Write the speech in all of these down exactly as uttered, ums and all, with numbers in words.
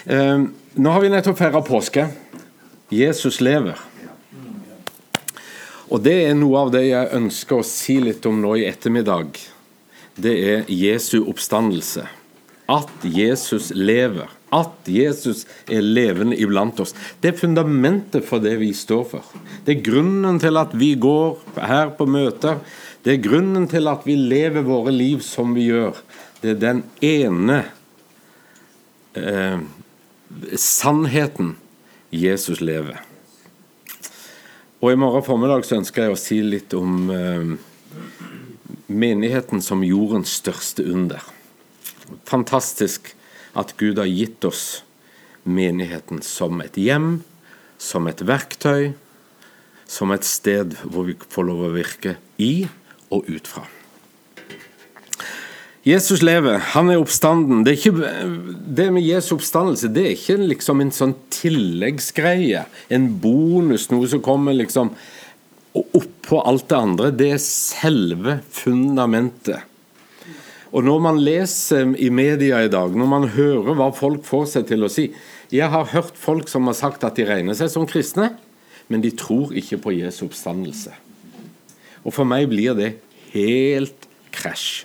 Eh, nå har vi nettopp feiret påske. Jesus lever. Og det er noe av det jeg ønsker å si litt om nå i ettermiddag. Det er Jesu oppstandelse. At Jesus lever. At Jesus er levende iblant oss. Det er fundamentet for det vi står for. Det er grunnen til at vi går her på møter. Det er grunnen til at vi lever våre liv som vi gjør. Det er den ene eh, sannheten Jesus lever. Og i morgen formiddag så ønsker jeg å si litt om eh, menigheten som jordens største under. Fantastisk at Gud har gitt oss menigheten som et hjem, som et verktøy, som et sted hvor vi får lov å virke i og ut fra. Jesus lever, han er oppstanden. Det, er ikke, det med Jesu oppstandelse, det er ikke liksom en sånn tilleggsgreie, en bonus, noe som kommer liksom opp på alt det andre. Det er selve fundamentet. Og når man leser i media i dag, når man hører hva folk får seg til å si, jeg har hørt folk som har sagt at de regner seg som kristne, men de tror ikke på Jesu oppstandelse. Og for meg blir det helt krasj.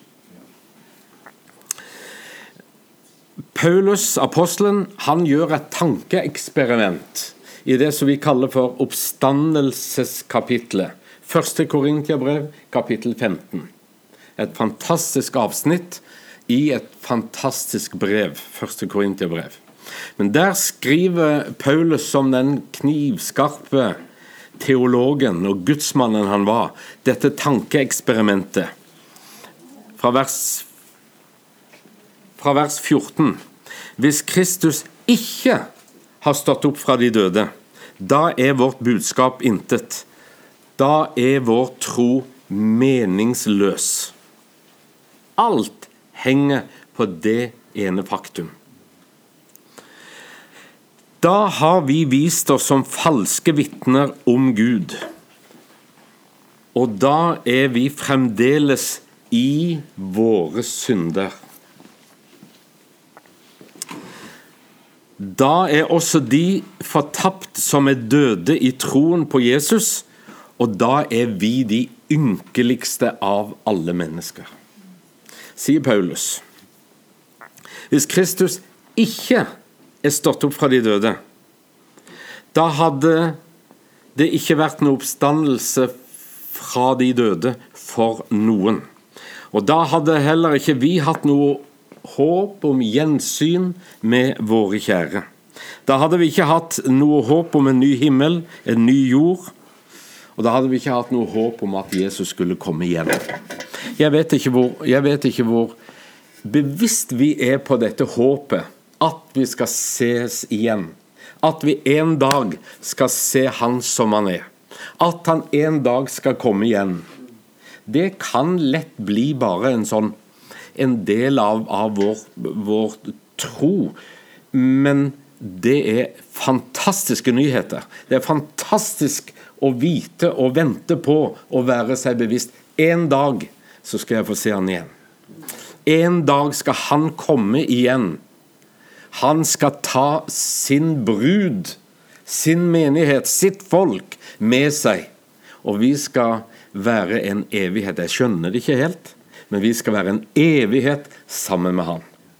Paulus, apostelen, han gjør et tankeeksperiment i det som vi kaller for oppstandelseskapitlet. Første Korintiabrev, kapittel femten. Et fantastisk avsnitt i et fantastisk brev, Første Korintiabrev. Men der skriver Paulus som den knivskarpe teologen og gudsmannen han var, dette tankeeksperimentet. Fra vers, fra vers fjorten. Hvis Kristus ikke har stått opp fra de døde, da er vårt budskap intet. Da er vår tro meningsløs. Alt henger på det ene faktum. Da har vi vist oss som falske vitner om Gud. Og da er vi fremdeles i våre synder. Da er også de fortapt som er døde i troen på Jesus, og da er vi de ynkeligste av alle mennesker. Sier Paulus. Hvis Kristus ikke er stått opp fra de døde, da hadde det ikke vært noen oppstandelse fra de døde for noen. Og da hadde heller ikke vi hatt noe håp om gjensyn med våre kjære. Da hadde vi ikke hatt noe håp om en ny himmel, en ny jord, og da hadde vi ikke hatt noe håp om at Jesus skulle komme igjen. Jeg vet ikke hvor, jeg vet ikke hvor bevisst vi er på dette håpet, at vi skal ses igjen, at vi en dag skal se han som han er, at han en dag skal komme igjen. Det kan lett bli bare en sånn en del av, av vår, vår tro, men det er fantastiske nyheter. Det er fantastisk å vite og vente på å være seg bevisst. En dag så skal jeg få se han igjen. En dag skal han komme igjen. Han skal ta sin brud, sin menighet, sitt folk med seg. Og vi skal være en evighet. Jeg skjønner det ikke helt, men vi skal være en evighet sammen med han.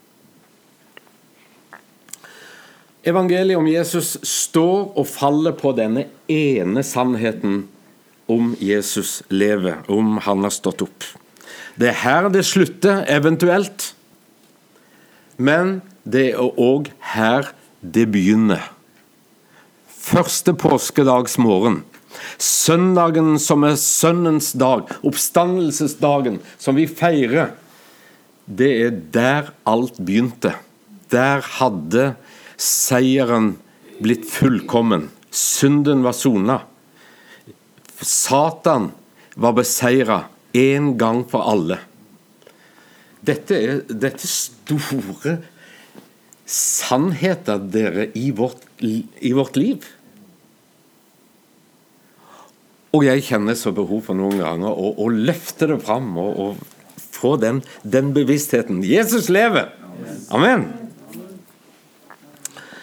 Evangeliet om Jesus står og faller på denne ene sannheten om Jesus lever, om han har stått opp. Det er her det slutter eventuelt, men det er også her det begynner. Første påskedags morgen, søndagen som er sønnens dag, oppstandelsesdagen som vi feirer, det er der alt begynte. Der hadde seieren blitt fullkommen. Synden var sonet. Satan var beseiret en gang for alle. Dette er, dette store sannheter, dere, i vårt, i vårt liv. Og jeg kjenner så behov for noen ganger å, å løfte det fram og, og få den, den bevisstheten. Jesus lever! Amen!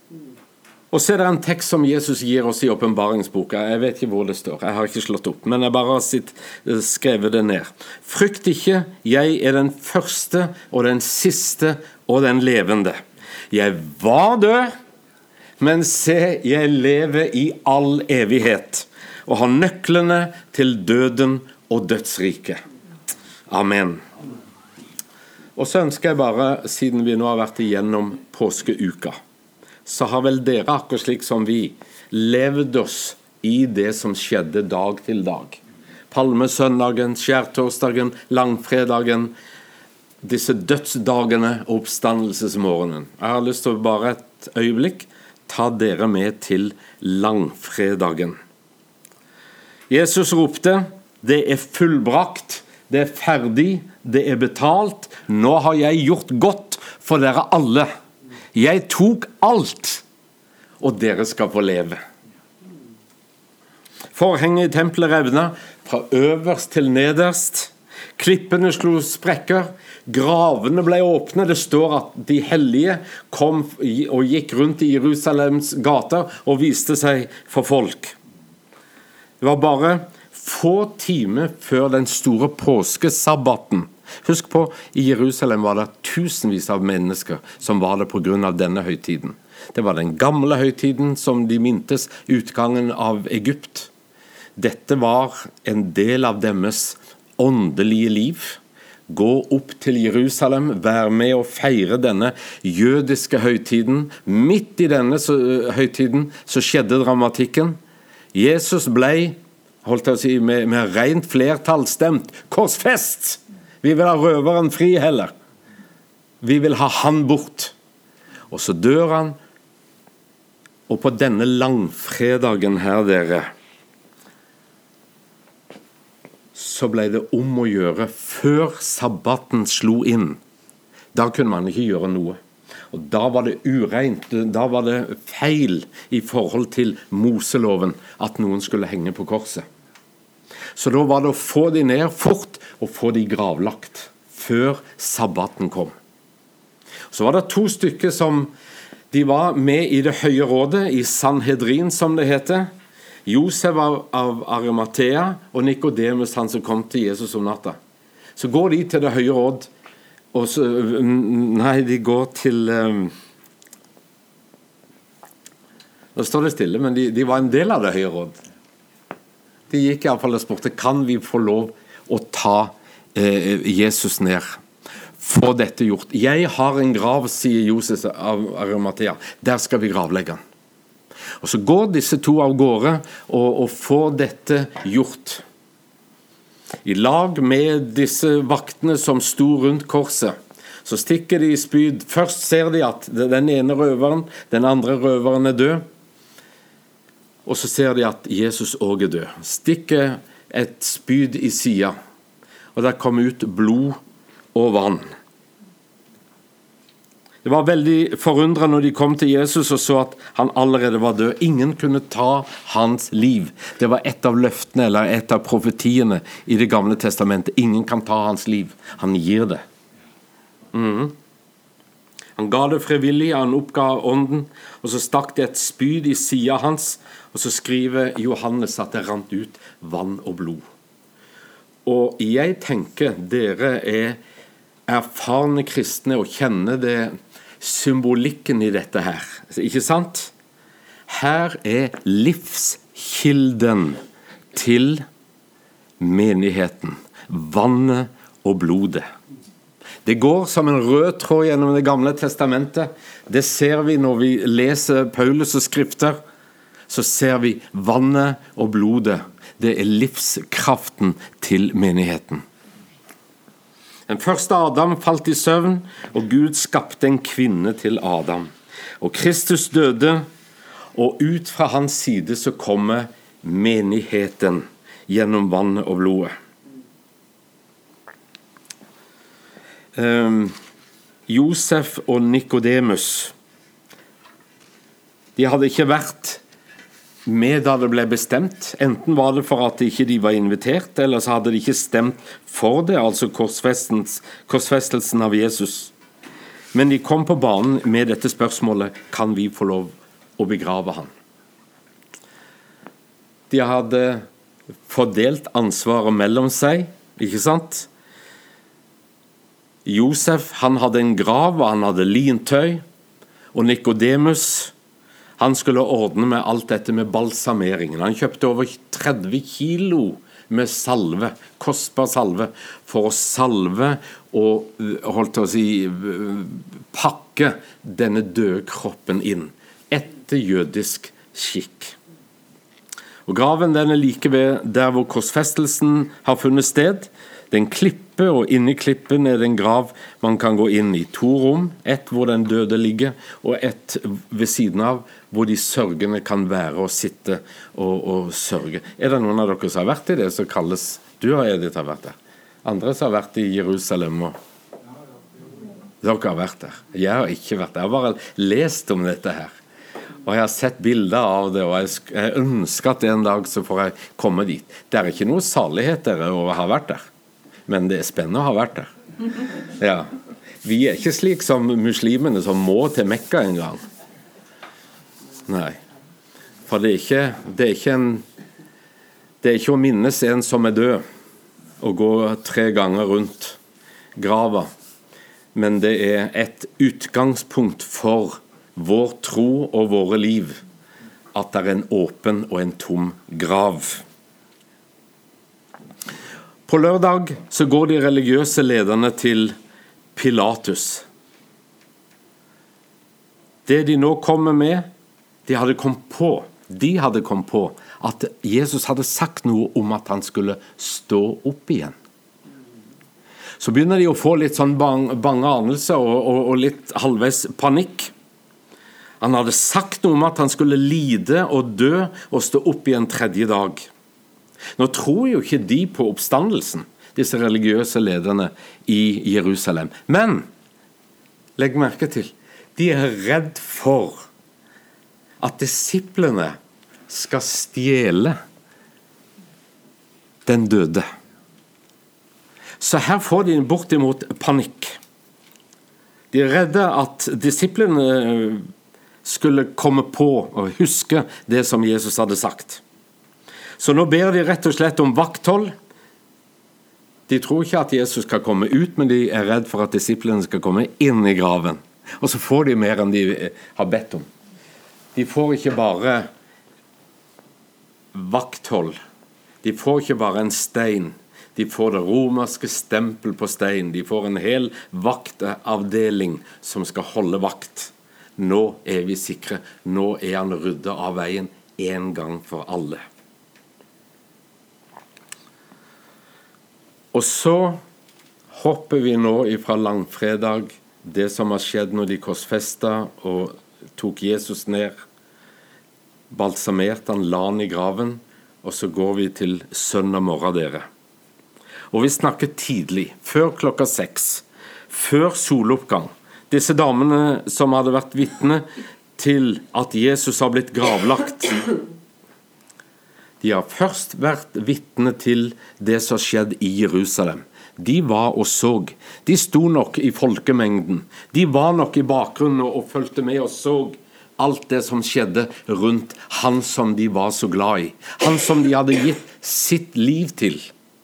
Og så er det en tekst som Jesus gir oss i åpenbaringsboka. Jeg vet ikke hvor det står, jeg har ikke slått opp, men jeg bare har sitt, skrevet det ned. Frykt ikke, jeg er den første og den siste og den levende. Jeg var død, men se, jeg lever i all evighet, og har nøklene til døden og dødsriket. Amen. Og så ønsker jeg bare, siden vi nå har vært igjennom påskeuka, så har vel dere, akkurat slik som vi, levd oss i det som skjedde dag til dag. Palmesøndagen, skjærtorsdagen, langfredagen, disse dødsdagene og oppstandelsesmorgenen. Jeg har lyst til å bare et øyeblikk ta dere med til langfredagen. Jesus ropte, det er fullbrakt, det er ferdig, det er betalt, nå har jeg gjort godt for dere alle. Jeg tok alt, og dere skal få leve. Forhenget i tempelet revna, fra øverst til nederst. Klippene slo sprekker, gravene ble åpne. Det står at de hellige kom og gikk rundt i Jerusalems gater og viste seg for folk. Det var bare få timer før den store påskesabbaten. Husk på, i Jerusalem var det tusenvis av mennesker som var det på grunn av denne høytiden. Det var den gamle høytiden som de mintes utgangen av Egypt. Dette var en del av deres åndelige liv. Gå opp til Jerusalem, vær med og feire denne jødiske høytiden. Midt i denne høytiden så skjedde dramatikken. Jesus ble, holdt jeg å si, med, med rent flertall stemt, korsfest! Vi vil ha røveren fri heller. Vi vil ha han bort. Og så dør han, og på denne langfredagen her, dere, så ble det om å gjøre før sabbaten slo inn. Da kunne man ikke gjøre noe. Og da var det ureint, da var det feil i forhold til Moseloven at noen skulle henge på korset. Så da var det å få de ned fort og få de gravlagt før sabbaten kom. Så var det to stykker som de var med i det høye rådet, i Sanhedrin som det heter. Josef av, av Arimathea og Nikodemus, han som kom til Jesus om natta. Så går de til det høye råd, og så, nei, de går til um, nå står det stille, men de, de var en del av det høye råd. De gikk i alle fall og spurte, kan vi få lov å ta eh, Jesus ned? Få dette gjort. Jeg har en grav, sier Josef av Arimathea. Der skal vi gravlegge han. Og så går disse to av gårde og, og får dette gjort. I lag med disse vaktene som sto rundt korset, så stikker de i spyd. Først ser de at den ene røveren, den andre røveren er død. Og så ser de at Jesus også er død. Stikker et spyd i siden, og der kom ut blod og vann. Det var veldig forundret når de kom til Jesus og så at han allerede var død. Ingen kunne ta hans liv. Det var et av løftene, eller et av profetiene i det gamle testamentet. Ingen kan ta hans liv. Han gir det. Mhm. Han ga det frivillig, han oppga ånden, og så stakk det et spyd i siden hans, og så skriver Johannes at det rant ut vann og blod. Og jeg tenker, dere er erfarne kristne og kjenner det symbolikken i dette her, ikke sant? Her er livskilden til menigheten, vannet og blodet. Det går som en rød tråd gjennom det gamle testamentet. Det ser vi når vi leser Paulus' skrifter. Så ser vi vannet og blodet. Det er livskraften til menigheten. Den første Adam falt i søvn, og Gud skapte en kvinne til Adam. Og Kristus døde, og ut fra hans side så kommer menigheten gjennom vannet og blodet. Um, Josef og Nikodemus, de hadde ikke vært med da det ble bestemt. Enten var det for at ikke de var invitert, eller så hadde de ikke stemt for det, altså korsfestelsen av Jesus. Men de kom på banen med dette spørsmålet, kan vi få lov å begrave han. De hadde fordelt ansvaret mellom seg, ikke sant? Josef, han hadde en grav, og han hadde lintøy, og Nikodemus, han skulle ordne med alt dette med balsameringen. Han kjøpte over tretti kilo med salve, kostbar salve, for å salve og holdt å si, pakke denne døde kroppen inn, etter jødisk skikk. Og graven den er like ved der hvor korsfestelsen har funnet sted. Det er en klippe, og inni klippen er det en grav man kan gå inn i. To rom, ett hvor den døde ligger, og ett ved siden av hvor de sørgende kan være og sitte og, og sørge. Er det noen av dere som har vært i det som kalles, du og Edith har vært der, andre som har vært i Jerusalem og dere har vært der. Jeg har ikke vært der, jeg har bare lest om dette her. Og jeg har sett bilder av det, og jeg ønsker at en dag så får jeg komme dit. Det er ikke noe salighet der å ha vært der, men det er spennende å ha vært der. Ja. Vi er ikke slik som muslimene som må til Mekka en gang. Nei. For det er ikke, det er ikke en det er ikke å minnes en som er død og gå tre ganger rundt grava, men det er et utgangspunkt for vår tro og våre liv, at det er en åpen og en tom grav. På lørdag så går de religiøse lederne til Pilatus. Det de nå kommer med, de hadde kommet på, de hadde kommet på at Jesus hadde sagt noe om at han skulle stå opp igjen. Så begynner de å få litt sånn bang, bange anelser og, og, og litt halvveis panikk. Han hadde sagt noe om at han skulle lide og dø og stå opp igjen tredje dag. Nå tror jo ikke de på oppstandelsen, disse religiøse lederne i Jerusalem. Men, legg merke til, de er redd for at disiplene skal stjele den døde. Så her får de bortimot panikk. De er redde at disiplene skulle komme på og huske det som Jesus hadde sagt. Så nå ber de rett og slett om vakthold. De tror ikke at Jesus skal komme ut, men de er redd for at disiplene skal komme inn i graven. Og så får de mer enn de har bedt om. De får ikke bare vakthold. De får ikke bare en stein. De får det romerske stempel på stein. De får en hel vaktavdeling som skal holde vakt. Nå er vi sikre. Nå er han ryddet av veien en gang for alle. Og så hopper vi nå ifra langfredag, det som har skjedd når de korsfestet og tok Jesus ned, balsamerte han, la han i graven, og så går vi til søndag morgen, dere. Og vi snakker tidlig, før klokka seks, før soloppgang. Disse damene som hadde vært vitne til at Jesus har blitt gravlagt, de har først vært vitne til det som skjedde i Jerusalem. De var og så. De sto nok i folkemengden. De var nok i bakgrunnen og fulgte med og så alt det som skjedde rundt han som de var så glad i. Han som de hadde gitt sitt liv til.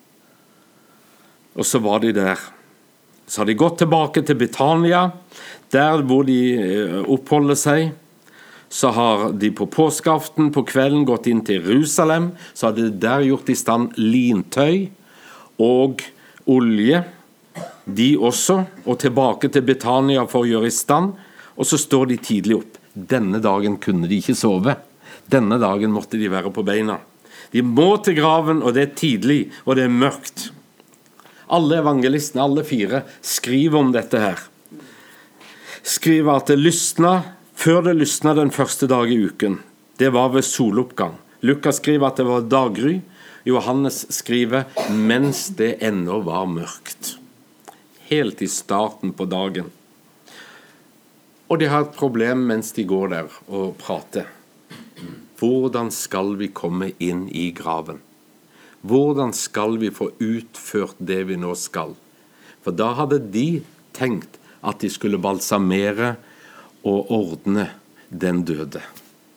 Og så var de der. Så har de gått tilbake til Betania, der hvor de oppholder seg. Så har de på påskeaften på kvelden gått inn til Jerusalem, så har de der gjort i stand lintøy og olje, de også, og tilbake til Betania for å gjøre i stand, og så står de tidlig opp. Denne dagen kunne de ikke sove. Denne dagen måtte de være på beina. De må til graven, og det er tidlig, og det er mørkt. Alle evangelistene, alle fire, skriver om dette her. Skriver at det lysna, før det lysna den første dag i uken. Det var ved soloppgang. Lukas skriver at det var daggry. Johannes skriver mens det ennå var mørkt. Helt i starten på dagen. Og de har et problem mens de går der og prater. Hvordan skal vi komme inn i graven? Hvordan skal vi få utført det vi nå skal? For da hadde de tenkt at de skulle balsamere og ordne den døde.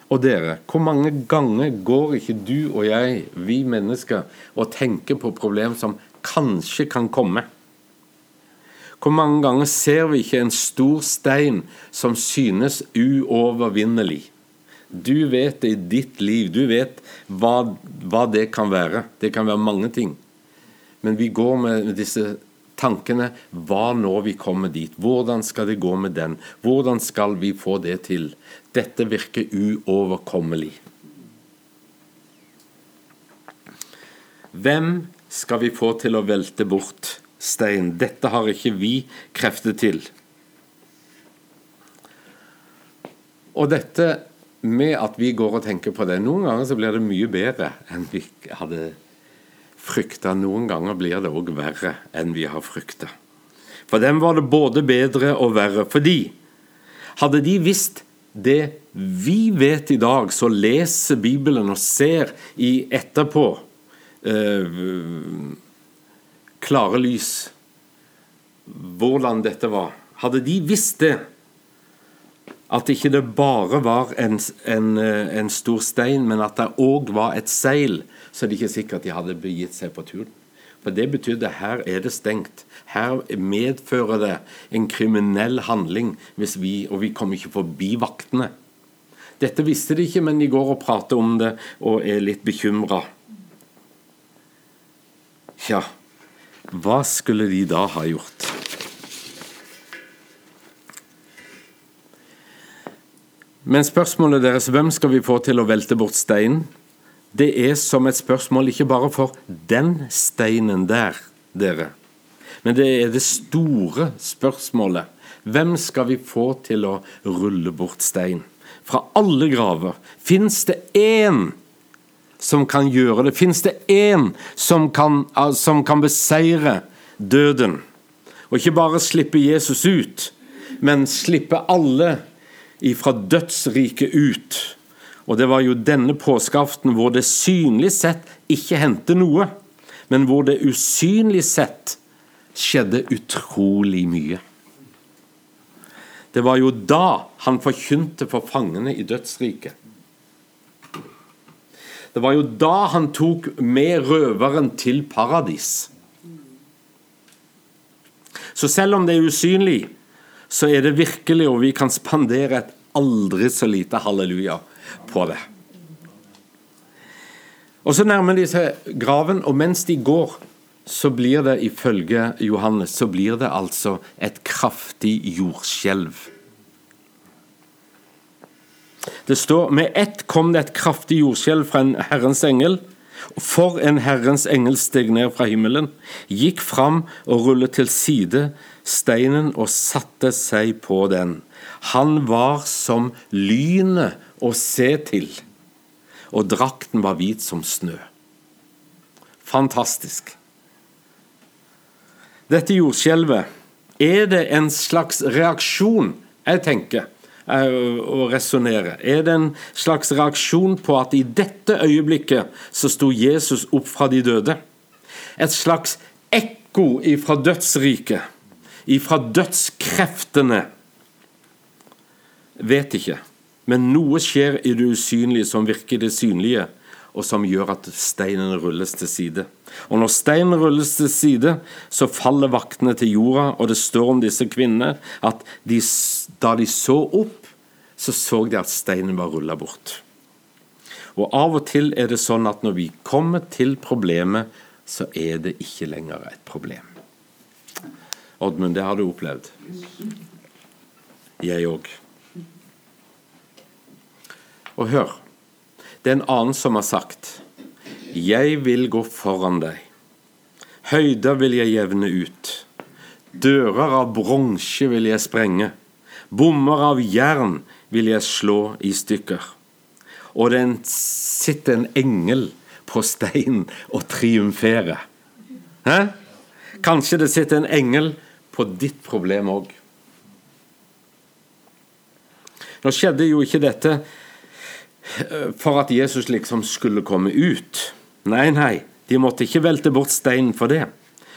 og dere, hvor mange ganger går ikke du og jeg, vi mennesker, og tenker på problem som kanskje kan komme? Hvor mange ganger ser vi ikke en stor stein som synes uovervinnelig? Du vet det i ditt liv, du vet hva, hva det kan være. Det kan være mange ting. Men vi går med disse tankene, hva når vi kommer dit? Hvordan skal det gå med den? Hvordan skal vi få det til? Dette virker uoverkommelig. Hvem skal vi få til å velte bort stein? Dette har ikke vi krefter til. Og dette med at vi går og tenker på det, noen ganger så blir det mye bedre enn vi hadde frykta. Noen ganger blir det også verre enn vi har frykta. For dem var det både bedre og verre, fordi hadde de visst det vi vet i dag, så leser Bibelen og ser i etterpå eh, klare lys hvordan dette var. Hadde de visst det, at ikke det bare var en, en, en stor stein, men at det også var et seil, så er det ikke sikkert de hadde begitt seg på turen. For det betydde her er det stengt. Her medfører det en kriminell handling, hvis vi, og vi kommer ikke forbi vaktene. Dette visste de ikke, men de går og prater om det og er litt bekymret. Ja, hva skulle de da ha gjort? Men spørsmålet deres, hvem skal vi få til å velte bort steinen? Det er som et spørsmål ikke bare for den steinen der, dere. Men det er det store spørsmålet. Hvem skal vi få til å rulle bort stein? Fra alle graver. Finnes det en som kan gjøre det? Finnes det en som kan, som kan beseire døden? Og ikke bare slippe Jesus ut, men slippe alle ifra dødsriket ut. Og det var jo denne påskeaften hvor det synlig sett ikke hendte noe, men hvor det usynlig sett skjedde utrolig mye. Det var jo da han forkynte for fangene i dødsriket. Det var jo da han tok med røveren til paradis. Så selv om det er usynlig, så er det virkelig, og vi kan spandere et aldri så lite halleluja på det. Og så nærmer de seg graven, og mens de går, så blir det ifølge Johannes, så blir det altså et kraftig jordskjelv. Det står, med ett kom det et kraftig jordskjelv fra en Herrens engel, for en Herrens engel steg ned fra himmelen, gikk fram og rullet til side steinen og satte seg på den. Han var som lynet å se til, og drakten var hvit som snø. Fantastisk. Dette jordskjelvet, er det en slags reaksjon, jeg tenker, å resonere? Er det en slags reaksjon på at i dette øyeblikket så sto Jesus opp fra de døde? Et slags ekko ifra dødsriket, ifra dødskreftene? Vet ikke, men noe skjer i det usynlige som virker det synlige, og som gjør at steinen rulles til side. Og når steinen rulles til side, så faller vaktene til jorda, og det står om disse kvinnene, at de, da de så opp, så så de at steinen var rullet bort. Og av og til er det sånn at når vi kommer til problemet, så er det ikke lenger et problem. Oddmund, det har du opplevd. Jeg også. Og hør, det er en annen som har sagt, jeg vil gå foran deg. Høyder vil jeg jevne ut. Dører av bronse vil jeg sprenge. Bommer av jern vil jeg slå i stykker. Og det sitter en engel på steinen og triumferer. Hæ? Kanskje det sitter en engel på ditt problem også. Nå skjedde jo ikke dette for at Jesus liksom skulle komme ut. Nei, nei, de måtte ikke velte bort steinen for det.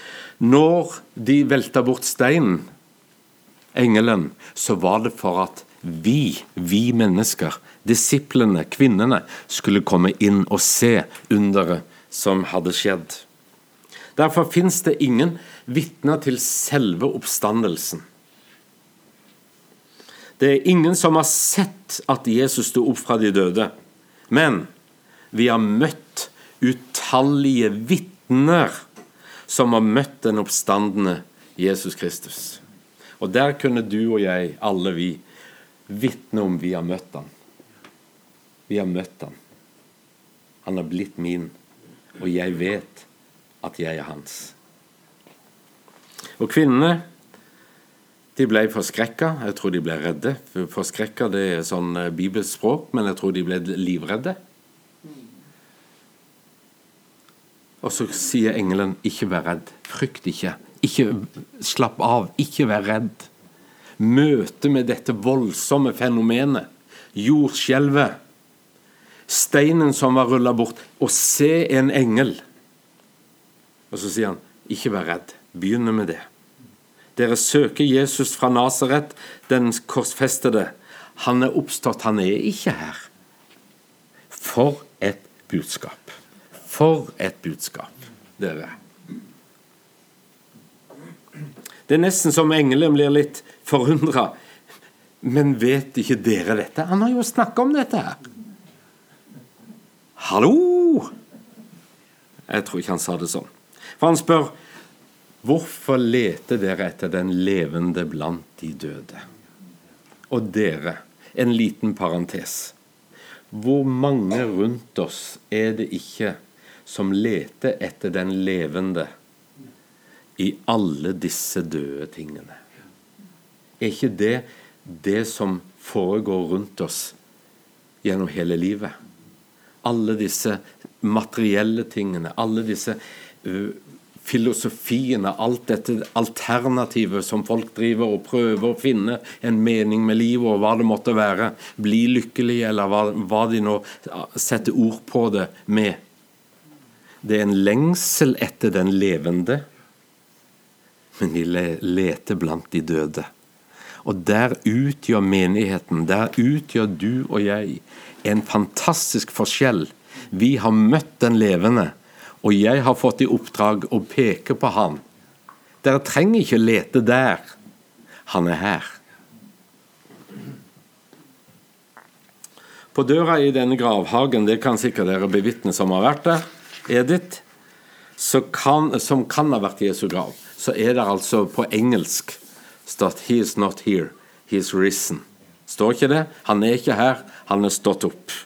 Når de velta bort steinen, engelen, så var det for at vi, vi mennesker, disiplene, kvinnene, skulle komme inn og se underet som hadde skjedd. Derfor finnes det ingen vitner til selve oppstandelsen. Det er ingen som har sett at Jesus stod opp fra de døde, men vi har møtt utallige vitner som har møtt den oppstandende Jesus Kristus. Og der kunne du og jeg, alle vi, vitne om vi har møtt han. Vi har møtt han. Han har blitt min, og jeg vet at jeg er hans. Og kvinnene, de ble forskrekket. Jeg tror de ble redde. Forskrekket, det er sånn bibelspråk, men jeg tror de ble livredde. Og så sier engelen, ikke vær redd, frykt ikke, ikke slapp av, ikke vær redd. Møte med dette voldsomme fenomenet, jordskjelvet, steinen som var rullet bort, og se en engel. Og så sier han, ikke vær redd, begynne med det. Dere søker Jesus fra Nazaret, den korsfestede. Han er oppstått, han er ikke her. For et budskap. For et budskap, dere. Det er nesten som engelen blir litt forundret. Men vet ikke dere dette? Han har jo snakket om dette her. Hallo! Jeg tror ikke han sa det sånn. For han spør, hvorfor leter dere etter den levende blant de døde? Og dere, en liten parentes. Hvor mange rundt oss er det ikke som leter etter den levende i alle disse døde tingene? Er ikke det det som foregår rundt oss gjennom hele livet? Alle disse materielle tingene, alle disse uh, filosofiene, alt dette alternativet som folk driver og prøver å finne en mening med livet og hva det måtte være, bli lykkelig eller hva, hva de nå setter ord på det med. Det er en lengsel etter den levende, men de leter blant de døde. Og der utgjør menigheten, der utgjør du og jeg en fantastisk forskjell. Vi har møtt den levende, og jeg har fått i oppdrag å peke på han. Dere trenger ikke lete der. Han er her. På døra i denne gravhagen, det kan sikkert dere bevitne som har vært der, Edith, så kan, som kan ha vært Jesu grav, så er det altså på engelsk stått «He is not here, he is risen». Står ikke det? Han er ikke her, han er stått opp.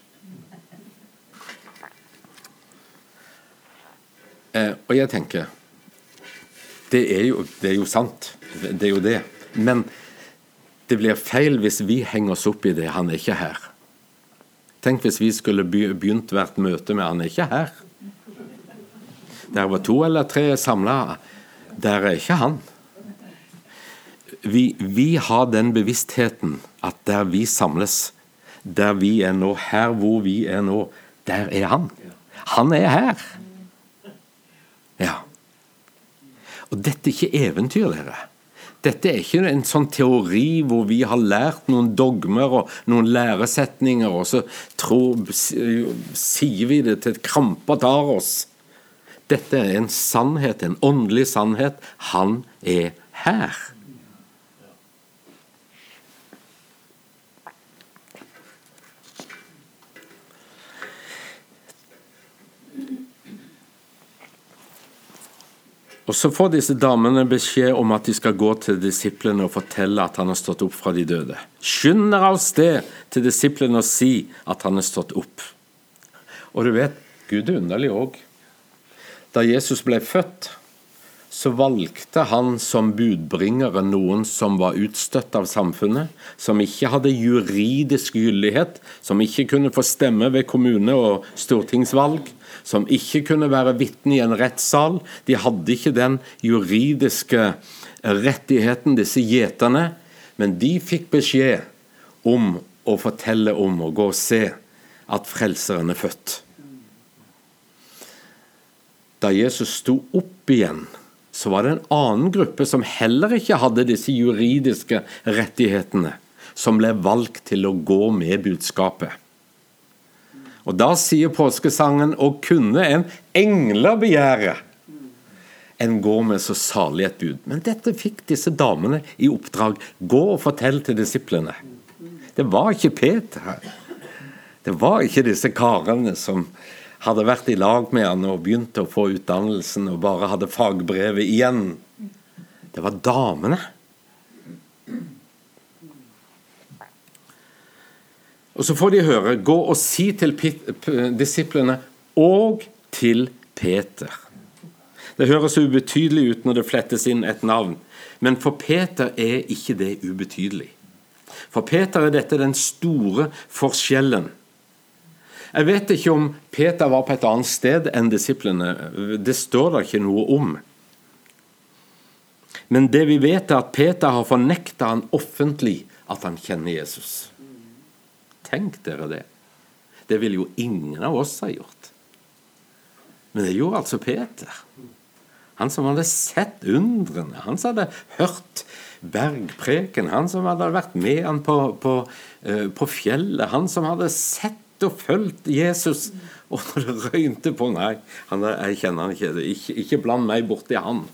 Eh, og jeg tenker, det er, jo, det er jo sant, det er jo det. Men det blir feil hvis vi henger oss opp i det, han er ikke her. Tenk hvis vi skulle begynt hvert møte med han er ikke her. Der var to eller tre samlet, der er ikke han. Vi, vi har den bevisstheten at der vi samles, der vi er nå, her hvor vi er nå, der er han. Han er her. Ja. Og dette er ikke eventyr, dere. Dette er ikke en sånn teori hvor vi har lært noen dogmer og noen læresetninger, og så tror, sier vi det til et krampa tar oss. Dette er en sannhet, en åndelig sannhet. Han er her. Og så får disse damene beskjed om at de skal gå til disiplene og fortelle at han har stått opp fra de døde. Skynd dere av sted til disiplene og si at han har stått opp. Og du vet, Gud er underlig også. Da Jesus ble født, så valgte han som budbringere noen som var utstøtt av samfunnet, som ikke hadde juridisk gyldighet, som ikke kunne få stemme ved kommune- og stortingsvalg, som ikke kunne være vitne i en rettssal. De hadde ikke den juridiske rettigheten, disse gjeterne, men de fikk beskjed om å fortelle om og gå og se at frelseren er født. Da Jesus sto opp igjen, så var det en annen gruppe som heller ikke hadde disse juridiske rettighetene, som ble valgt til å gå med budskapet. Og da sier påskesangen, og kunne en engler begjære, en går med så salig et bud. Men dette fikk disse damene i oppdrag. Gå og fortell til disiplene. Det var ikke Peter her. Det var ikke disse karene som hadde vært i lag med han og begynte å få utdannelsen og bare hadde fagbrevet igjen. Det var damene. Og så får de høre, gå og si til disiplene og til Peter. Det høres ubetydelig ut når det flettes inn et navn, men for Peter er ikke det ubetydelig. For Peter er dette den store forskjellen. Jeg vet ikke om Peter var på et annet sted enn disiplene. Det står da ikke noe om. Men det vi vet er at Peter har fornektet han offentlig at han kjenner Jesus. Tenk dere det. Det ville jo ingen av oss ha gjort. Men det gjorde altså Peter. Han som hadde sett undrene, han som hadde hørt bergpreken, han som hadde vært med han på, på, uh, på fjellet, han som hadde sett og følt Jesus, og når det røynte på, nei, han, jeg kjenner han ikke, ikke, ikke bland meg bort i han.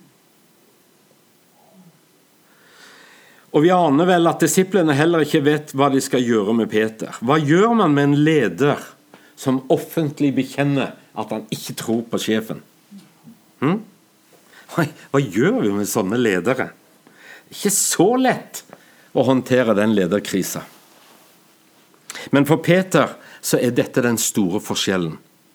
Og vi aner vel at disiplene heller ikke vet hva de skal gjøre med Peter. Hva gjør man med en leder som offentlig bekjenner at han ikke tror på sjefen? Hm? Hva, hva gjør vi med sånne ledere? Ikke så lett å håndtere den lederkrisa. Men for Peter så er dette den store forskjellen.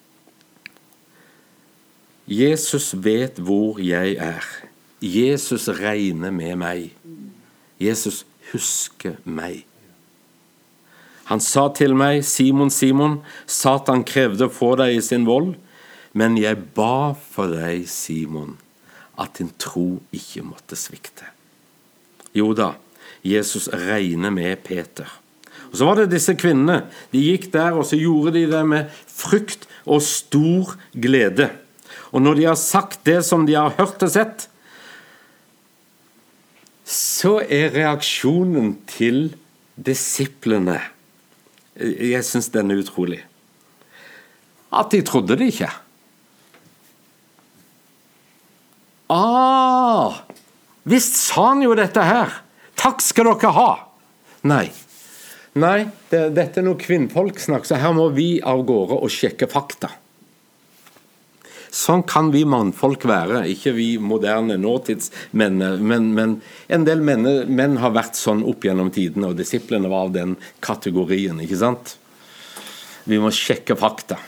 Jesus vet hvor jeg er. Jesus regner med meg. Jesus husker meg. Han sa til meg, Simon, Simon, Satan krevde å få deg i sin vold, men jeg ba for deg, Simon, at din tro ikke måtte svikte. Jo da, Jesus regner med Peter. Og så var det disse kvinnene. De gikk der, og så gjorde de det med frykt og stor glede. Og når de har sagt det som de har hørt og sett, så er reaksjonen til disiplene, jeg synes den er utrolig, at de trodde det ikke. Ah, visst sa han jo dette her. Takk skal dere ha. Nei, nei, det, dette er noe kvinnfolksnakk, så her må vi av gårde og sjekke fakta. Sånn kan vi mannfolk være, ikke vi moderne nåtidsmenn, men, men en del menn, menn har vært sånn opp gjennom tiden, og disiplene var av den kategorien, ikke sant? Vi må sjekke fakta.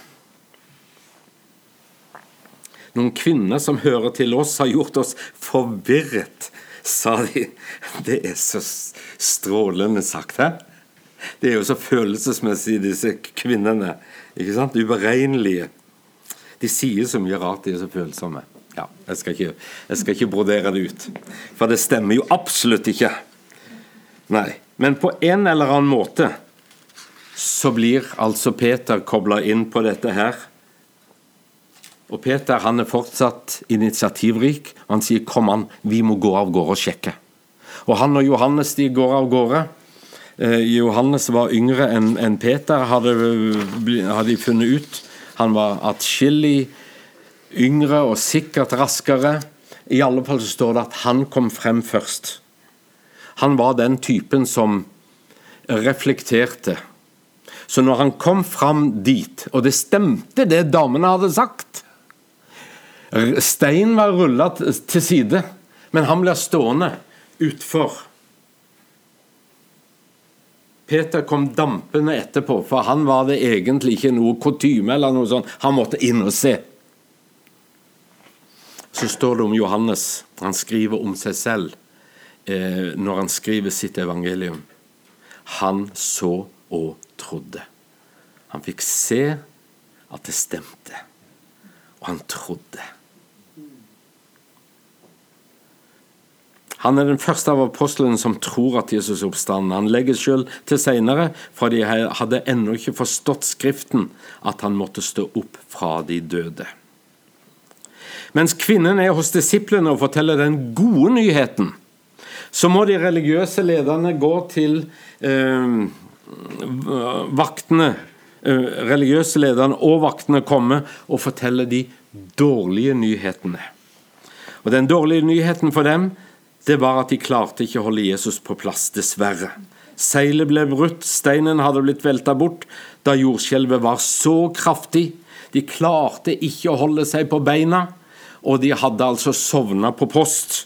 Noen kvinner som hører til oss har gjort oss forvirret, sa de. Det er så strålende sagt, he? Det er jo så følelsesmessig, disse kvinnene, ikke sant? Uberegnelige. De sier så mye rart, de er så følsomme. Ja, jeg skal, ikke, jeg skal ikke brodere det ut. For det stemmer jo absolutt ikke. Nei, men på en eller annen måte så blir altså Peter koblet inn på dette her. Og Peter, han er fortsatt initiativrik. Han sier, kom an, vi må gå av gårde og sjekke. Og han og Johannes, de går av gårde. Eh, Johannes var yngre enn, enn Peter, hadde, hadde de funnet ut. Han var atskillig yngre og sikkert raskere. I alle fall så står det at han kom frem først. Han var den typen som reflekterte. Så når han kom frem dit, og det stemte det damene hadde sagt, steinen var rullet til side, men han ble stående utfor. Peter kom dampende etterpå, for han var det egentlig ikke noe kutyme eller noe sånt. Han måtte inn og se. Så står det om Johannes. Han skriver om seg selv eh, når han skriver sitt evangelium. Han så og trodde. Han fikk se at det stemte. Og han trodde. Han er den første av apostlene som tror at Jesus oppstanden. Han legger selv til senere, for de hadde ennå ikke forstått skriften, at han måtte stå opp fra de døde. Mens kvinnen er hos disiplene og forteller den gode nyheten, så må de religiøse lederne gå til eh, vaktene, eh, religiøse lederne og vaktene komme og fortelle de dårlige nyhetene. Og den dårlige nyheten for dem, det var at de klarte ikke å holde Jesus på plass, dessverre. Seilet ble brutt, steinen hadde blitt veltet bort, da jordskjelvet var så kraftig. De klarte ikke å holde seg på beina, og de hadde altså sovnet på post.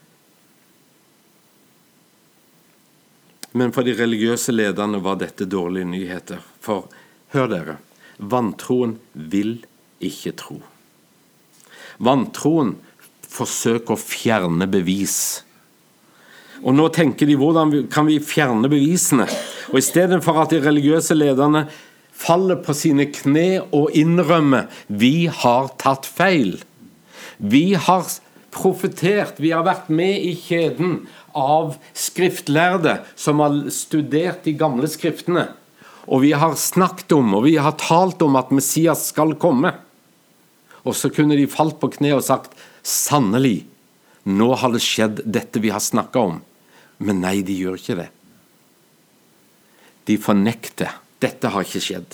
Men for de religiøse lederne var dette dårlige nyheter. For, hør dere, vantroen vil ikke tro. Vantroen forsøker å fjerne bevis. Og nå tenker de, hvordan kan vi fjerne bevisene? Og i stedet for at de religiøse lederne faller på sine kne og innrømmer, vi har tatt feil. Vi har profetert, vi har vært med i kjeden av skriftlærde som har studert de gamle skriftene. Og vi har snakket om, og vi har talt om at Messias skal komme. Og så kunne de falt på kne og sagt, sannelig, nå har det skjedd dette vi har snakket om. Men nei, de gjør ikke det. De fornekter. Dette har ikke skjedd.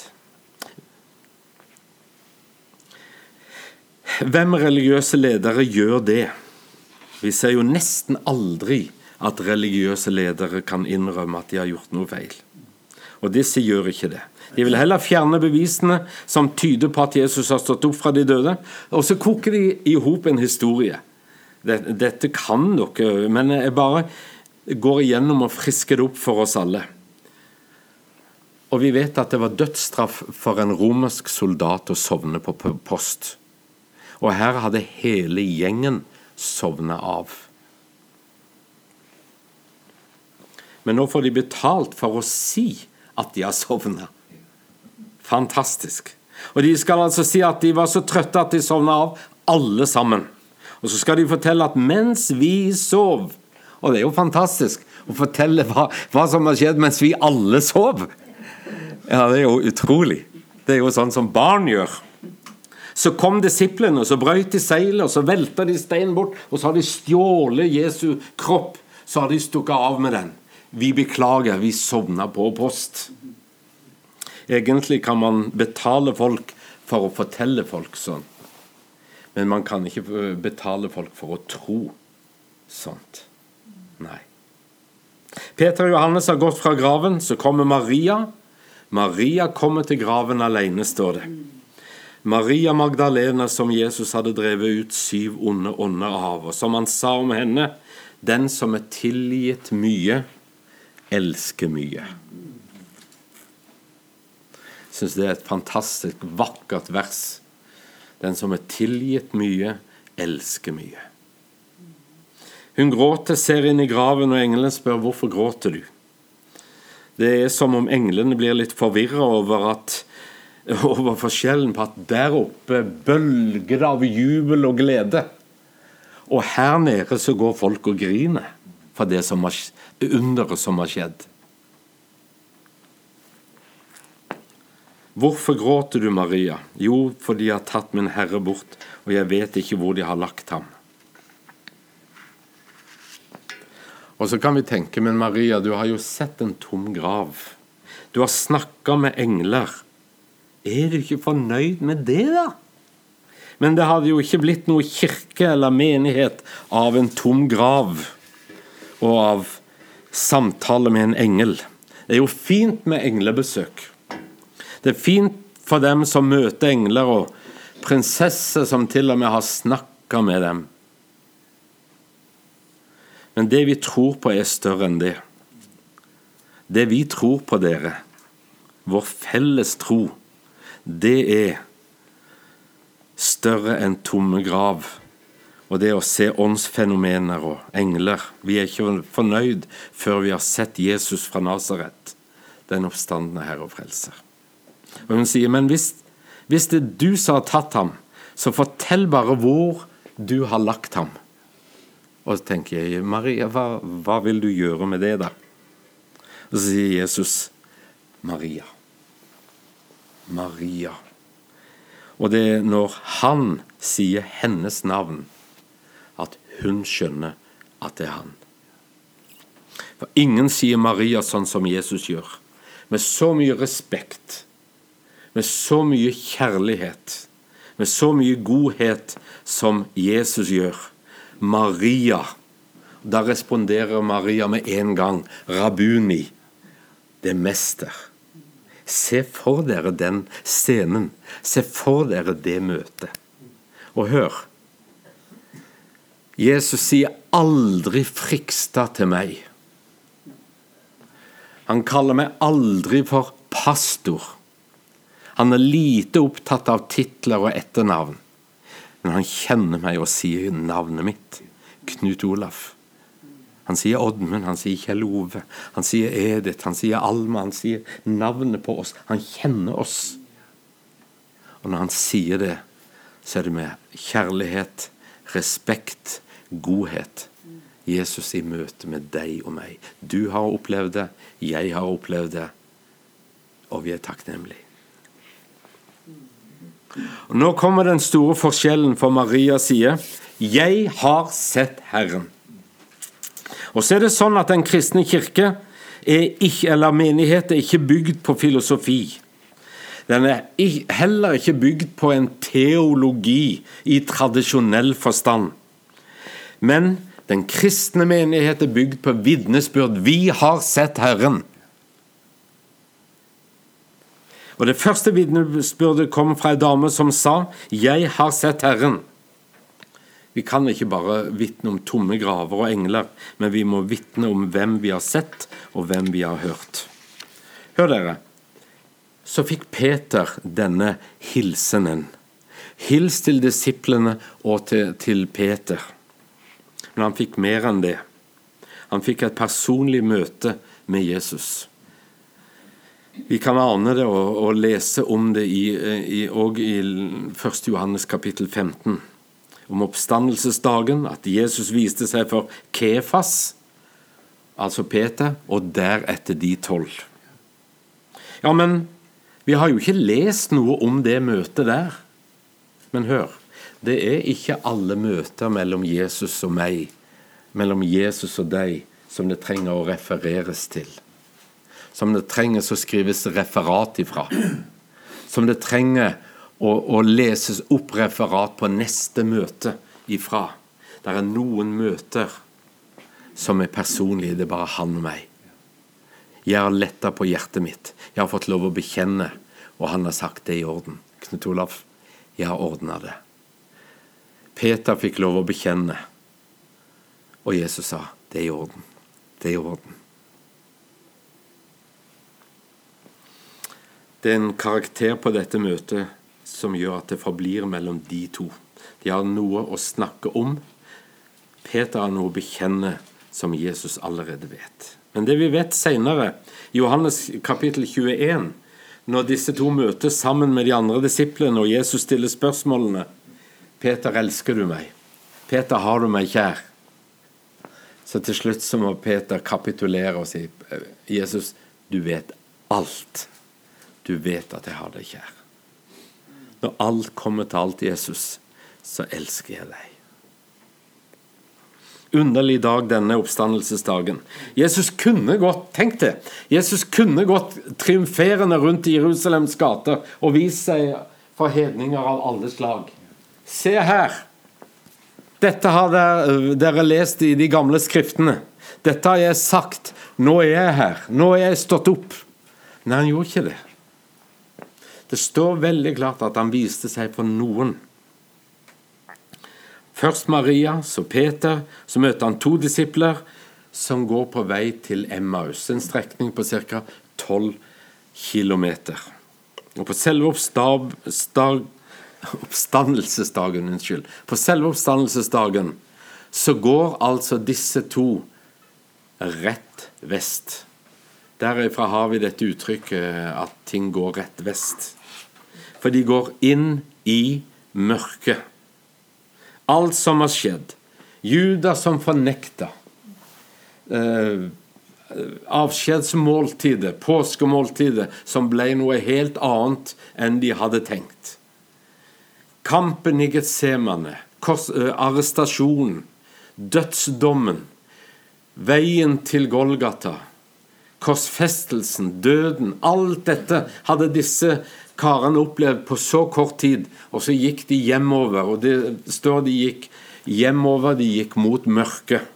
Hvem religiøse ledere gjør det? Vi ser jo nesten aldri at religiøse ledere kan innrømme at de har gjort noe feil. Og disse gjør ikke det. De vil heller fjerne bevisene som tyder på at Jesus har stått opp fra de døde, og så koker de i hop en historie. Dette kan dere, men jeg bare går igjennom og frisker det opp for oss alle. Og vi vet at det var dødsstraff for en romersk soldat å sovne på post. Og her hadde hele gjengen sovnet av. Men nå får de betalt for å si at de har sovnet. Fantastisk. Og de skal altså si at de var så trøtte at de sovnet av, alle sammen. Og så skal de fortelle at mens vi sov, og det er jo fantastisk å fortelle hva, hva som har skjedd mens vi alle sov. Ja, det er jo utrolig. Det er jo sånn som barn gjør. Så kom disiplene, og så brøt de seilet, og så veltet de steinen bort, og så har de stjålet Jesu kropp, så har de stukket av med den. Vi beklager, vi sovnet på post. Egentlig kan man betale folk for å fortelle folk sånn. Men man kan ikke betale folk for å tro sånt. Nei. Peter og Johannes har gått fra graven, så kommer Maria. Maria kommer til graven alene, står det. Maria Magdalena, som Jesus hadde drevet ut syv onde ånder av, og som han sa om henne, den som er tilgitt mye, elsker mye. Jeg synes det er et fantastisk vakkert vers. Den som er tilgitt mye, elsker mye. Hun gråter, ser inn i graven, og engelen spør, hvorfor gråter du? Det er som om englene blir litt forvirret over at over forskjellen på at der oppe bølger det av jubel og glede, og her nede så går folk og griner for det som har, underet som har skjedd. Hvorfor gråter du, Maria? Jo, fordi jeg har tatt min Herre bort, og jeg vet ikke hvor de har lagt ham. Og så kan vi tenke, men Maria, du har jo sett en tom grav. Du har snakket med engler. Er du ikke fornøyd med det da? Men det hadde jo ikke blitt noe kirke eller menighet av en tom grav og av samtale med en engel. Det er jo fint med englebesøk. Det er fint for dem som møter engler og prinsesser som til og med har snakket med dem. Men det vi tror på er større enn det. Det vi tror på, dere, vår felles tro, det er større enn tomme grav, og det å se åndsfenomener og engler. Vi er ikke fornøyd før vi har sett Jesus fra Nazaret, den oppstandende Herre og frelser. Og hun sier, men hvis, hvis det er du som har tatt ham, så fortell bare hvor du har lagt ham. Og så tenker jeg, Maria, hva, hva vil du gjøre med det da? Og så sier Jesus, Maria. Maria. Og det er når han sier hennes navn, at hun skjønner at det er han. For ingen sier Maria sånn som Jesus gjør. Med så mye respekt, med så mye kjærlighet, med så mye godhet som Jesus gjør. Maria. Da responderer Maria med en gang. Rabuni. Det er mester. Se for dere den scenen. Se for dere det møtet. Og hør. Jesus sier aldri friksta til meg. Han kaller meg aldri for pastor. Han er lite opptatt av titler og etternavn. Men han kjenner meg og sier navnet mitt. Knut Olaf. Han sier Oddmund, han sier Kjell Ove, han sier Edith, han sier Alma, han sier navnet på oss. Han kjenner oss. Og når han sier det, så er det med kjærlighet, respekt, godhet. Jesus i møte med deg og meg. Du har opplevd det, jeg har opplevd det, og vi er takknemlige. Og nå kommer den store forskjellen, for Maria sier, jeg har sett Herren. Og så er det sånn at den kristne kirke er ikke, eller menighet er ikke bygd på filosofi. Den er heller ikke bygd på en teologi i tradisjonell forstand. Men den kristne menighet er bygd på vitnesbyrd. Vi har sett Herren. Og det første vitnesbyrdet kom fra en dame som sa, jeg har sett Herren. Vi kan ikke bare vitne om tomme graver og engler, men vi må vitne om hvem vi har sett og hvem vi har hørt. Hør dere, så fikk Peter denne hilsenen. Hils til disiplene og til, til Peter. Men han fikk mer enn det. Han fikk et personlig møte med Jesus. Vi kan ane det og, og lese om det i, i, og i første Johannes kapittel femten. Om oppstandelsesdagen, at Jesus viste seg for Kefas, altså Peter, og deretter de tolv. Ja, men vi har jo ikke lest noe om det møtet der. Men hør, det er ikke alle møter mellom Jesus og meg, mellom Jesus og deg, som det trenger å refereres til. Som det trenger å skrives referat ifra. Som det trenger Og, og leses opp referat på neste møte ifra. Det er noen møter som er personlige, det er bare han og meg. Jeg har lettet på hjertet mitt. Jeg har fått lov å bekjenne, og han har sagt det i orden. Knut Olaf, jeg har ordnet det. Peter fikk lov å bekjenne, og Jesus sa, det er i orden. Det er i orden. Det er en karakter på dette møtet som gjør at det forblir mellom de to. De har noe å snakke om. Peter har noe å bekjenne som Jesus allerede vet. Men det vi vet senere, i Johannes kapittel tjueen, når disse to møtes sammen med de andre disiplene, og Jesus stiller spørsmålene, Peter, elsker du meg? Peter, har du meg kjær? Så til slutt så må Peter kapitulere og si, Jesus, du vet alt. Du vet at jeg har deg kjær. Når alt kommer til alt, Jesus, så elsker jeg deg. Underlig dag denne oppstandelsesdagen. Jesus kunne gått, tenk det, Jesus kunne gått triumferende rundt i Jerusalems gater og vist seg for hedninger av alle slag. Se her, dette har dere, dere lest i de gamle skriftene. Dette har jeg sagt, nå er jeg her, nå er jeg stått opp. Nei, han gjorde ikke det. Det står veldig klart at han viste seg for noen. Først Maria, så Peter, så møter han to disipler som går på vei til Emmaus, en strekning på ca. tolv kilometer. Og på selve oppstab, stag, oppstandelsesdagen, unnskyld, på selve oppstandelsesdagen så går altså disse to rett vest. Derifra har vi dette uttrykket at ting går rett vest. For de går inn i mørket. Alt som har skjedd. Judas som fornekta. Eh, avskjedsmåltidet, påskemåltidet, som ble noe helt annet enn de hadde tenkt. Kampen i Getsemane, kors, eh, arrestasjonen, dødsdommen. veien til Golgata, korsfestelsen, døden, alt dette hadde disse karene opplevd på så kort tid, og så gikk de hjemover, og det står de gikk hjemover, de gikk mot mørket.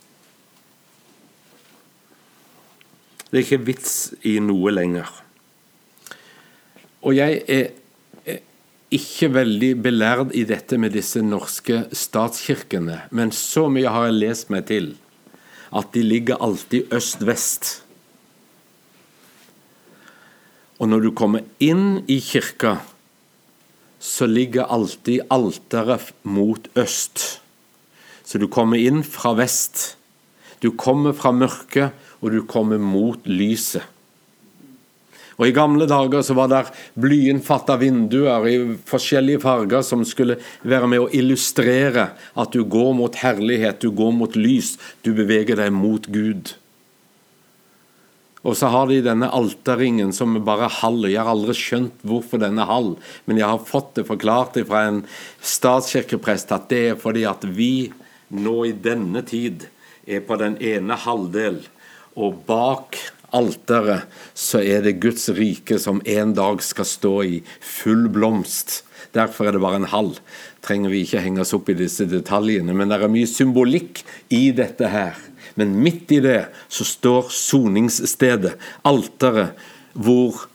Det er ikke vits i noe lenger. Og jeg er ikke veldig belærd i dette med disse norske statskirkene, men så mye har jeg lest meg til, at de ligger alltid øst-vest. Og når du kommer inn i kirka, så ligger alltid alteret mot øst. Så du kommer inn fra vest. Du kommer fra mørket, og du kommer mot lyset. Og i gamle dager så var der blyinnfattede vinduer i forskjellige farger som skulle være med å illustrere at du går mot herlighet, du går mot lys, du beveger deg mot Gud. Og så har de denne alterringen som bare er halv. Jeg har aldri skjønt hvorfor denne er halv, men jeg har fått det forklart fra en statskirkeprest at det er fordi at vi nå i denne tid er på den ene halvdel, og bak alteret så er det Guds rike som en dag skal stå i full blomst. Derfor er det bare en halv. Trenger vi ikke henge oss opp i disse detaljene, men det er mye symbolikk i dette her. Men midt i det så står soningsstedet, alteret, hvor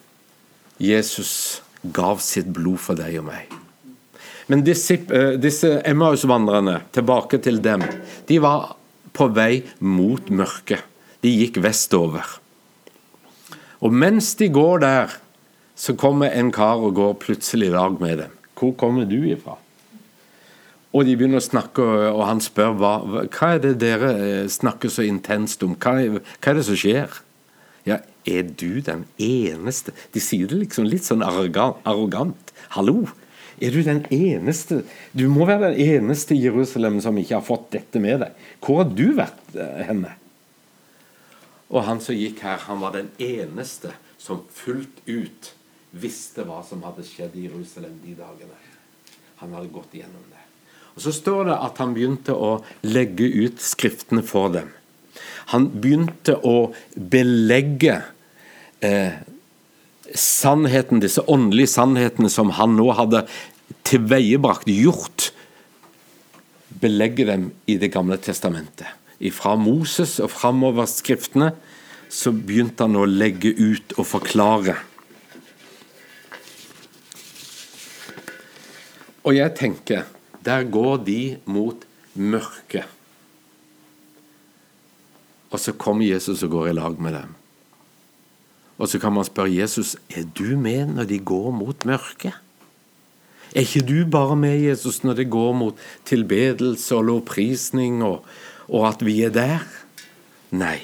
Jesus gav sitt blod for deg og meg. Men disse, disse Emmaus-vandrerne, tilbake til dem, de var på vei mot mørket. De gikk vestover. Og mens de går der, så kommer en kar og går plutselig i lag med dem. Hvor kommer du ifra? Og de begynner å snakke, og han spør, hva, hva er det dere snakker så intenst om? Hva er, hva er det som skjer? Ja, er du den eneste? De sier det liksom litt sånn arrogant. arrogant. Hallo, er du den eneste? Du må være den eneste i Jerusalem som ikke har fått dette med deg. Hvor har du vært henne? Og han som gikk her, han var den eneste som fullt ut visste hva som hadde skjedd i Jerusalem de dagene. Han hadde gått gjennom det. Og så står det at han begynte å legge ut skriftene for dem. Han begynte å belegge eh, sannheten, disse åndelige sannhetene som han nå hadde tilveiebrakt, gjort, belegge dem i det gamle testamentet. Fra Moses og fremover skriftene, så begynte han å legge ut og forklare. Og jeg tenker, der går de mot mørket. Og så kommer Jesus og går i lag med dem. Og så kan man spørre Jesus, er du med når de går mot mørket? Er ikke du bare med, Jesus, når det går mot tilbedelse og lovprisning, og, og at vi er der? Nei.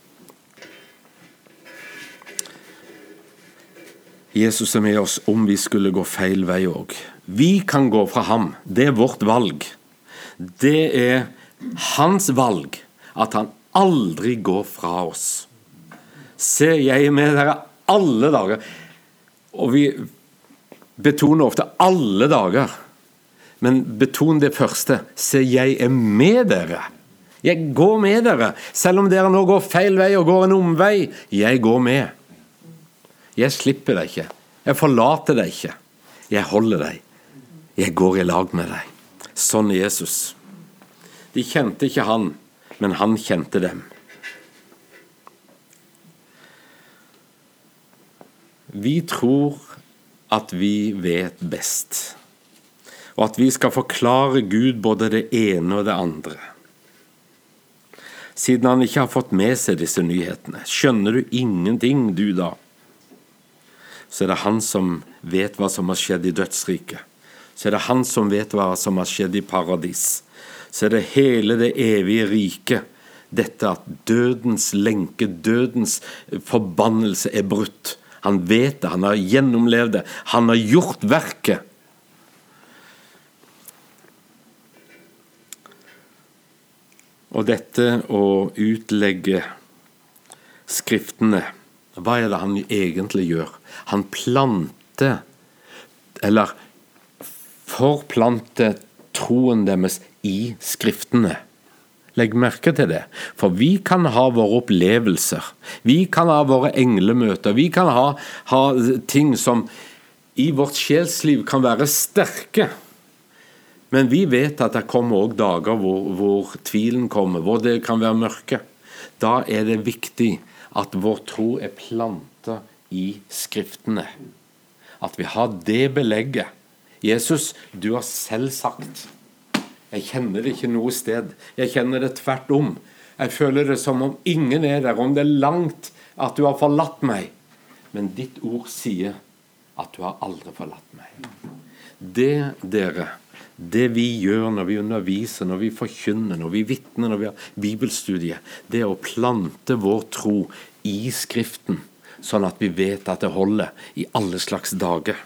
Jesus er med oss om vi skulle gå feil vei også. Vi kan gå fra ham. Det er vårt valg. Det er hans valg at han aldri går fra oss. Se, jeg er med dere alle dager. Og vi betoner ofte alle dager. Men beton det første. Se, jeg er med dere. Jeg går med dere. Selv om dere nå går feil vei og går en omvei. Jeg går med. Jeg slipper deg ikke. Jeg forlater deg ikke. Jeg holder deg. Jeg går i lag med deg. Sånn er Jesus. De kjente ikke han, men han kjente dem. Vi tror at vi vet best, og at vi skal forklare Gud både det ene og det andre. Siden han ikke har fått med seg disse nyhetene, skjønner du ingenting, du da? Så er det han som vet hva som har skjedd i dødsriket. Så er det han som vet hva som har skjedd i paradis. Så er det hele det evige riket. Dette at dødens lenke, dødens forbannelse er brutt. Han vet det, han har gjennomlevd det, han har gjort verket. Og dette å utlegge skriftene, hva er det han egentlig gjør? Han planter, eller forplanter troen deres i skriftene. Legg merke til det, for vi kan ha våre opplevelser, vi kan ha våre englemøter, vi kan ha, ha ting som i vårt sjelsliv kan være sterke, men vi vet at det kommer også dager hvor, hvor tvilen kommer, hvor det kan være mørke. Da er det viktig at vår tro er plantet i skriftene, at vi har det belegget. Jesus, du har selv sagt, jeg kjenner det ikke noe sted. Jeg kjenner det tvert om. Jeg føler det som om ingen er der, om det er langt at du har forlatt meg. Men ditt ord sier at du har aldri forlatt meg. Det, dere, det vi gjør når vi underviser, når vi forkynner, når vi vitner, når vi har bibelstudie, det er å plante vår tro i Skriften, sånn at vi vet at det holder i alle slags dager.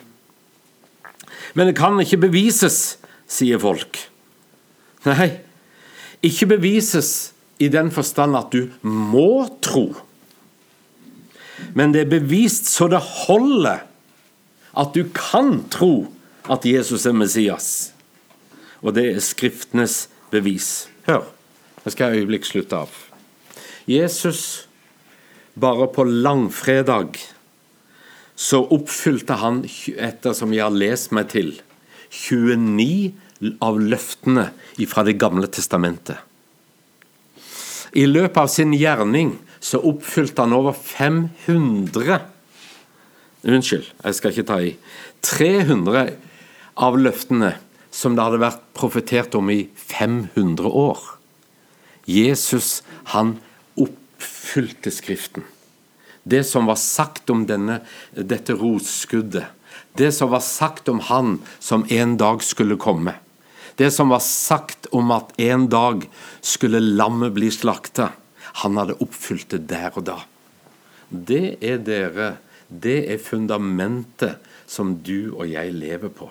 Men det kan ikke bevises, sier folk. Nei, ikke bevises i den forstand at du må tro. Men det er bevist så det holder at du kan tro at Jesus er Messias. Og det er Skriftenes bevis. Hør, jeg skal et øyeblikk slutte av. Jesus, bare på langfredag, så oppfylte han, etter som jeg har lest meg til, tjueni av løftene fra det gamle testamentet. I løpet av sin gjerning så oppfylte han over fem hundre, unnskyld, jeg skal ikke ta i, tre hundre av løftene som det hadde vært profetert om i fem hundre år. Jesus, han oppfylte Skriften. Det som var sagt om denne, dette rotskuddet, det som var sagt om han som en dag skulle komme, det som var sagt om at en dag skulle lammet bli slaktet, han hadde oppfylt det der og da. Det er dere, det er fundamentet som du og jeg lever på.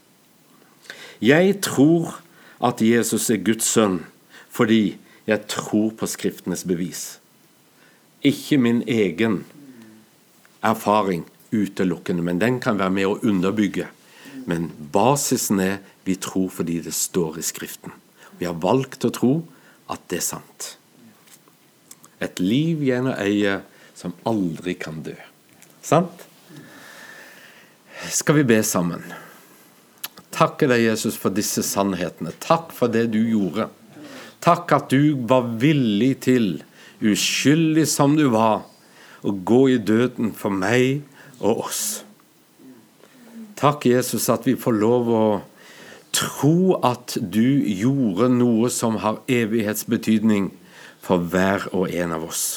Jeg tror at Jesus er Guds sønn, fordi jeg tror på Skriftenes bevis. Ikke min egen erfaring utelukkende, men den kan være med å underbygge. Men basisen er vi tror fordi det står i Skriften. Vi har valgt å tro at det er sant. Et liv gjennom eie som aldri kan dø. Sant? Skal vi be sammen? Takke deg, Jesus, for disse sannhetene. Takk for det du gjorde. Takk at du var villig til, uskyldig som du var, å gå i døden for meg og oss. Takk, Jesus, at vi får lov å tro at du gjorde noe som har evighetsbetydning for hver og en av oss.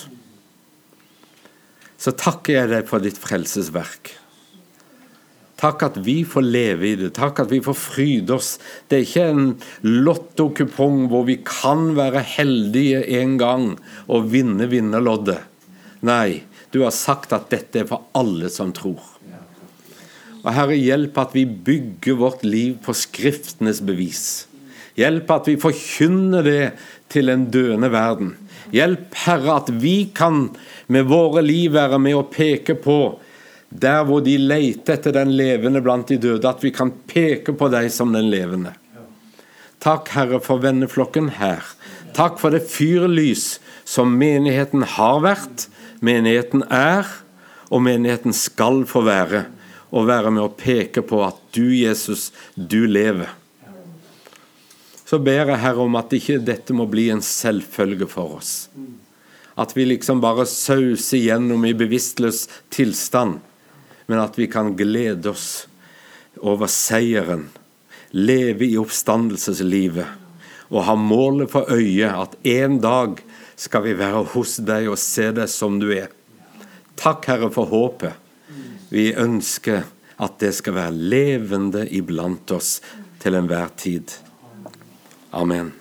Så takker jeg deg for ditt frelsesverk. Takk at vi får leve i det. Takk at vi får fryde oss. Det er ikke en lottokupong hvor vi kan være heldige en gang og vinne vinnerloddet. Nei, du har sagt at dette er for alle som tror. Og Herre, hjelp at vi bygger vårt liv på Skriftenes bevis. Hjelp at vi forkynner det til en døende verden. Hjelp, Herre, at vi kan med våre liv være med å peke på der hvor de leter etter den levende blant de døde, at vi kan peke på deg som den levende. Takk, Herre, for venneflokken her. Takk for det fyrlys som menigheten har vært, menigheten er, og menigheten skal få være, og være med å peke på at du, Jesus, du lever. Så ber jeg, Herre, om at ikke dette må bli en selvfølge for oss. At vi liksom bare sauser gjennom i bevisstløs tilstand, men at vi kan glede oss over seieren, leve i oppstandelseslivet, og ha målet for øye at en dag skal vi være hos deg og se deg som du er. Takk, Herre, for håpet. Vi ønsker at det skal være levende iblant oss til enhver tid. Amen.